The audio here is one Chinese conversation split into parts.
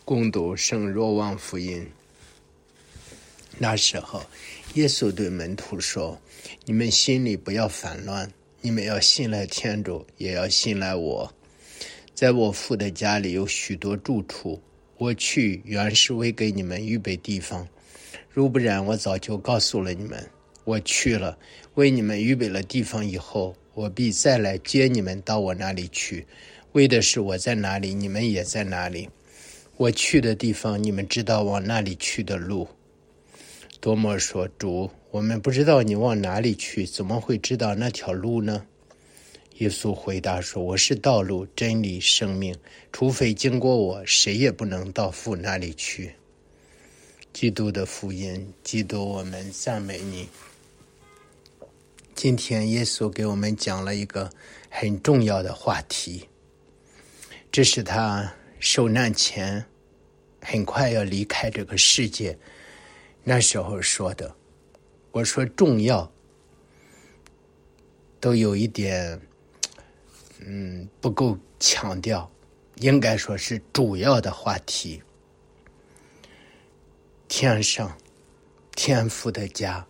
攻读圣若望福音。那时候，耶稣对门徒说：“你们心里不要烦乱，你们要信赖天主，也要信赖我。在我父的家里有许多住处，我去原是为给你们预备地方。如不然，我早就告诉了你们。我去了，为你们预备了地方以后，我必再来接你们到我那里去，为的是我在哪里，你们也在哪里。我去的地方，你们知道往那里去的路。”多默说：“主，我们不知道你往哪里去，怎么会知道那条路呢？”耶稣回答说：“我是道路、真理、生命，除非经过我，谁也不能到父那里去。”基督的福音，基督，我们赞美你。今天耶稣给我们讲了一个很重要的话题，这是他受难前很快要离开这个世界那时候说的。我说重要都有一点不够强调，应该说是主要的话题。天上天父的家，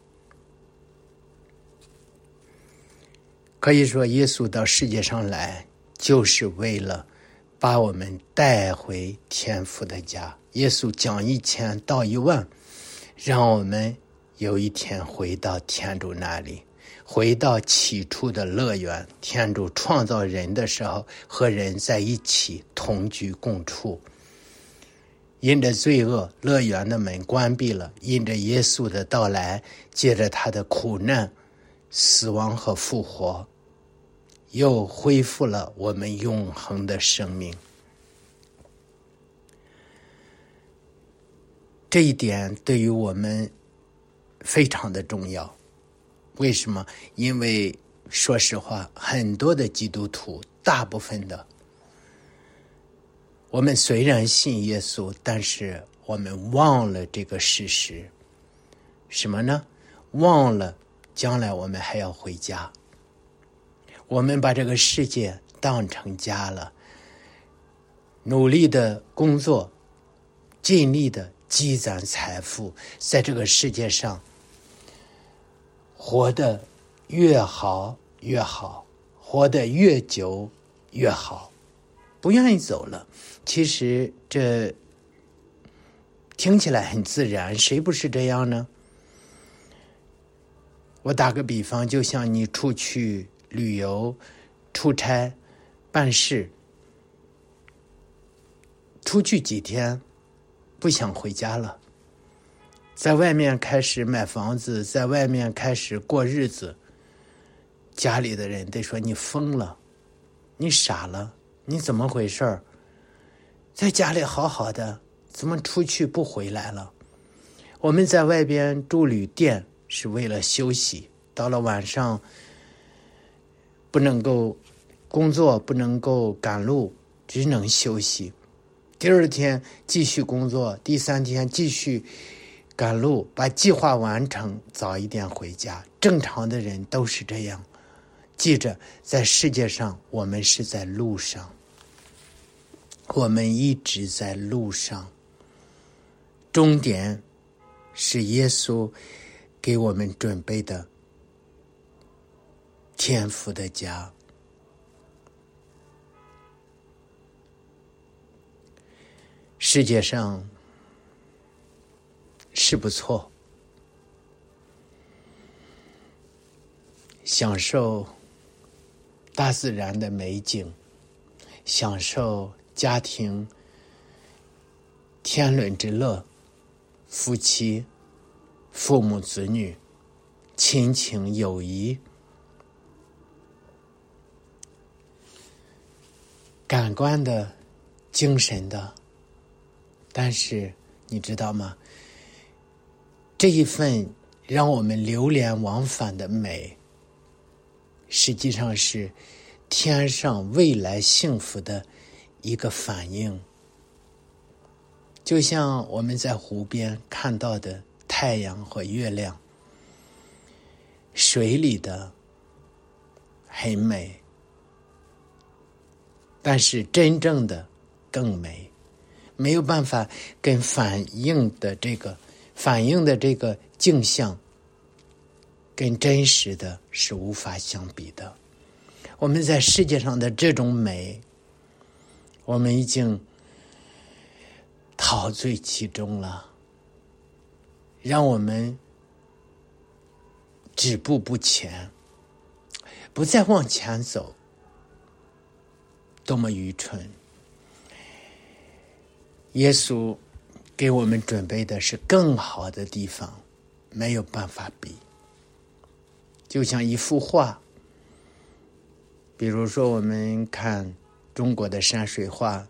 可以说耶稣到世界上来就是为了把我们带回天父的家。耶稣讲1000道10000，让我们有一天回到天主那里，回到起初的乐园。天主创造人的时候，和人在一起同居共处。因着罪恶，乐园的门关闭了；因着耶稣的到来，借着他的苦难、死亡和复活，又恢复了我们永恒的生命。这一点对于我们非常的重要。为什么？因为说实话，很多的基督徒，大部分的，我们虽然信耶稣，但是我们忘了这个事实。什么呢？忘了将来我们还要回家。我们把这个世界当成家了，努力的工作，尽力的积攒财富，在这个世界上活得越好越好，活得越久越好，不愿意走了。其实这听起来很自然，谁不是这样呢？我打个比方，就像你出去旅游、出差、办事，出去几天不想回家了，在外面开始买房子，在外面开始过日子，家里的人得说你疯了，你傻了，你怎么回事？在家里好好的，怎么出去不回来了？我们在外边住旅店是为了休息，到了晚上不能够工作，不能够赶路，只能休息。第二天继续工作，第3天继续赶路，把计划完成，早一点回家。正常的人都是这样。记着，在世界上我们是在路上，我们一直在路上，终点是耶稣给我们准备的天父的家。世界上是不错，享受大自然的美景，享受家庭天伦之乐，夫妻、父母、子女，亲情、友谊，感官的、精神的。但是你知道吗？这一份让我们流连忘返的美，实际上是天上未来幸福的一个反应。就像我们在湖边看到的太阳和月亮，水里的很美，但是真正的更美。 没有办法跟反映的这个镜像跟真实的是无法相比的。我们在世界上的这种美，我们已经陶醉其中了，让我们止步不前，不再往前走，多么愚蠢！耶稣给我们准备的是更好的地方，没有办法比。就像一幅画，比如说我们看中国的山水画，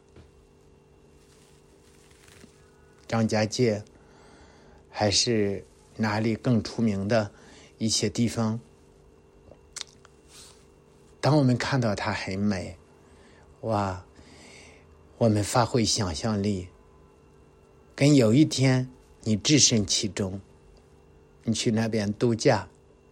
张家界还是哪里更出名的一些地方，当我们看到它很美，哇，我们发挥想象力，跟有一天你置身其中，你去那边度假，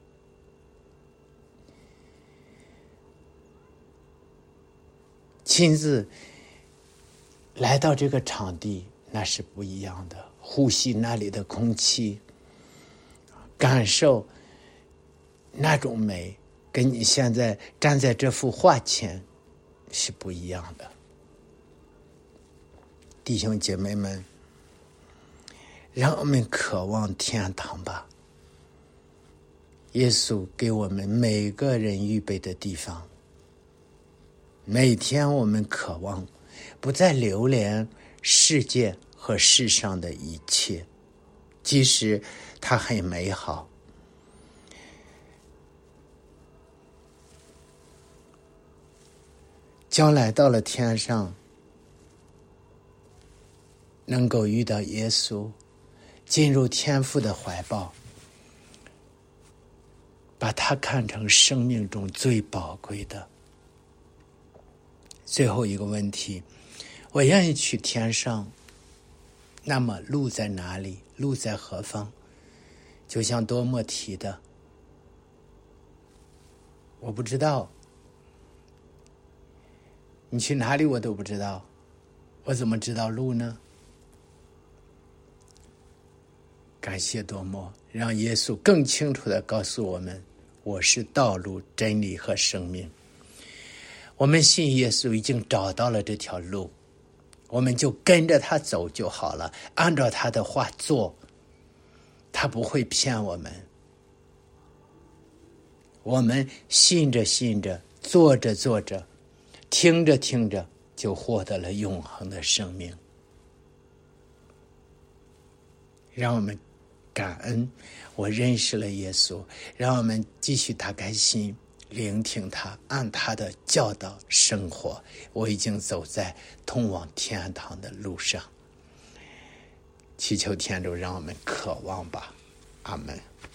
亲自来到这个场地，那是不一样的。呼吸那里的空气，感受那种美，跟你现在站在这幅画前是不一样的。弟兄姐妹们，让我们渴望天堂吧。耶稣给我们每个人预备的地方，每天我们渴望不再留恋世界和世上的一切，即使它很美好。将来到了天上，能够遇到耶稣，进入天父的怀抱，把他看成生命中最宝贵的。最后一个问题，我愿意去天上，那么路在哪里？路在何方？就像多默提的，我不知道，你去哪里我都不知道，我怎么知道路呢？感谢多默，让耶稣更清楚地告诉我们，我是道路、真理和生命。我们信耶稣已经找到了这条路，我们就跟着他走就好了，按照他的话做，他不会骗我们。我们信着信着，做着做着，听着听着，就获得了永恒的生命。让我们感恩，我认识了耶稣，让我们继续打开心，聆听他，按他的教导生活。我已经走在通往天堂的路上。祈求天主让我们渴望吧。阿们。